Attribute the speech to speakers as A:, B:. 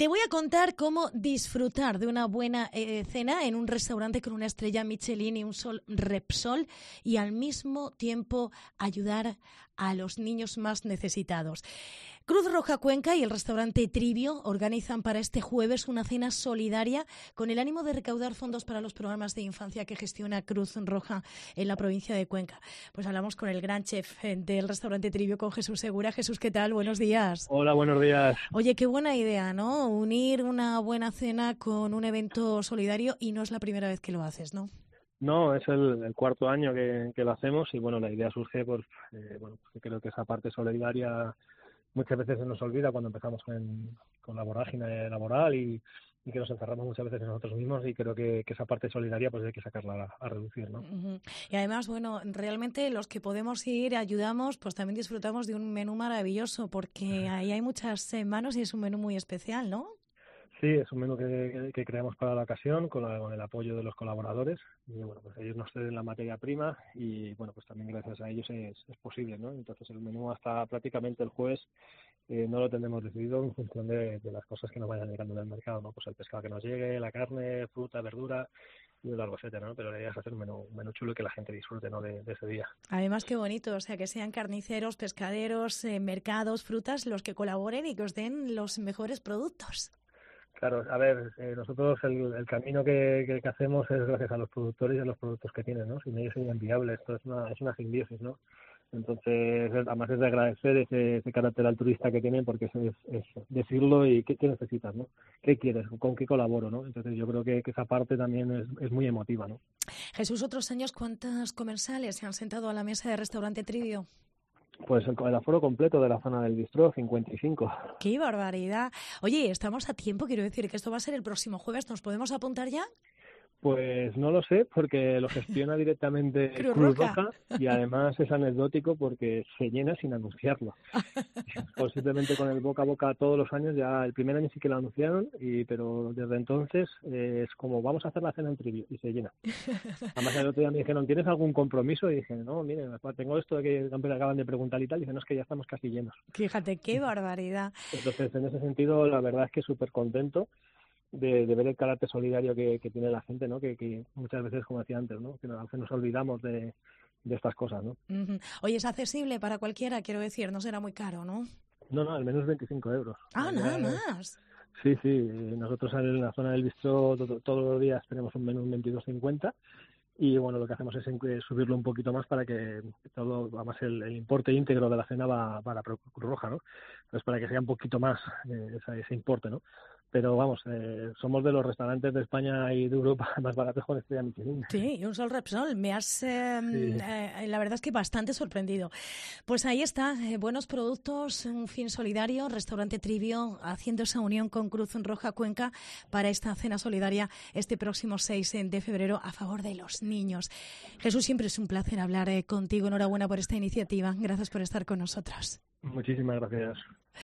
A: Te voy a contar cómo disfrutar de una buena cena en un restaurante con una estrella Michelin y un sol Repsol y al mismo tiempo ayudar a los niños más necesitados. Cruz Roja Cuenca y el restaurante Trivio organizan para este jueves una cena solidaria con el ánimo de recaudar fondos para los programas de infancia que gestiona Cruz Roja en la provincia de Cuenca. Pues hablamos con el gran chef del restaurante Trivio, con Jesús Segura. Jesús, ¿qué tal? Buenos días.
B: Hola, buenos días.
A: Oye, qué buena idea, ¿no? Unir una buena cena con un evento solidario, y no es la primera vez que lo haces, ¿no?
B: No, es el cuarto año que lo hacemos y bueno, la idea surge pues creo que esa parte solidaria muchas veces se nos olvida cuando empezamos con la vorágine laboral y que nos encerramos muchas veces en nosotros mismos, y creo que esa parte solidaria pues hay que sacarla a reducir, ¿no?
A: Uh-huh. Y además, bueno, realmente los que podemos ir, ayudamos, pues también disfrutamos de un menú maravilloso, porque ahí hay muchas manos y es un menú muy especial, ¿no?
B: Sí, es un menú que creamos para la ocasión con el apoyo de los colaboradores, y bueno, pues ellos nos ceden la materia prima y bueno, pues también gracias a ellos es posible, ¿no? Entonces el menú hasta prácticamente el jueves no lo tendremos decidido en función de las cosas que nos vayan llegando del mercado, ¿no? Pues el pescado que nos llegue, la carne, fruta, verdura y un largo etcétera, ¿no? Pero la idea es hacer un menú chulo y que la gente disfrute, ¿no? de ese día.
A: Además, qué bonito, o sea, que sean carniceros, pescaderos, mercados, frutas, los que colaboren y que os den los mejores productos.
B: Claro, a ver, nosotros el camino que hacemos es gracias a los productores y a los productos que tienen, ¿no? Sin ellos sería inviable, esto es una simbiosis, ¿no? Entonces, además es de agradecer ese carácter altruista que tienen, porque es decirlo y qué necesitas, ¿no? ¿Qué quieres? ¿Con qué colaboro, no? Entonces yo creo que esa parte también es muy emotiva, ¿no?
A: Jesús, otros años, ¿cuántas comensales se han sentado a la mesa de restaurante Trivio?
B: Pues el aforo completo de la zona del bistró, 55.
A: ¡Qué barbaridad! Oye, estamos a tiempo, quiero decir que esto va a ser el próximo jueves, ¿nos podemos apuntar ya?
B: Pues no lo sé, porque lo gestiona directamente Cruz Roja y además es anecdótico porque se llena sin anunciarlo. Pues simplemente con el boca a boca todos los años, ya el primer año sí que lo anunciaron, pero desde entonces es como vamos a hacer la cena en Trivio y se llena. Además el otro día me dijeron, ¿tienes algún compromiso? Y dije, no, miren, tengo esto de que me acaban de preguntar y tal, y dicen, no, es que ya estamos casi llenos.
A: Fíjate, qué barbaridad.
B: Entonces en ese sentido la verdad es que súper contento de ver el carácter solidario que tiene la gente, ¿no? Que muchas veces, como decía antes, ¿no? Que a veces nos olvidamos de estas cosas, ¿no?
A: Uh-huh. Oye, es accesible para cualquiera, quiero decir, no será muy caro, ¿no?
B: No, al menos 25 euros.
A: Ah, nada más.
B: Sí, nosotros en la zona del bistró todos los días tenemos un menú en 22,50 y bueno, lo que hacemos es subirlo un poquito más para que todo, además el importe íntegro de la cena va para Cruz Roja, ¿no? Entonces para que sea un poquito más ese importe, ¿no? Pero vamos, somos de los restaurantes de España y de Europa más baratos con estrella Michelin.
A: Sí, y un sol Repsol. Me has, la verdad es que bastante sorprendido. Pues ahí está, buenos productos, un fin solidario, restaurante Trivio, haciendo esa unión con Cruz Roja Cuenca para esta cena solidaria este próximo 6 de febrero a favor de los niños. Jesús, siempre es un placer hablar contigo. Enhorabuena por esta iniciativa. Gracias por estar con nosotros.
B: Muchísimas gracias.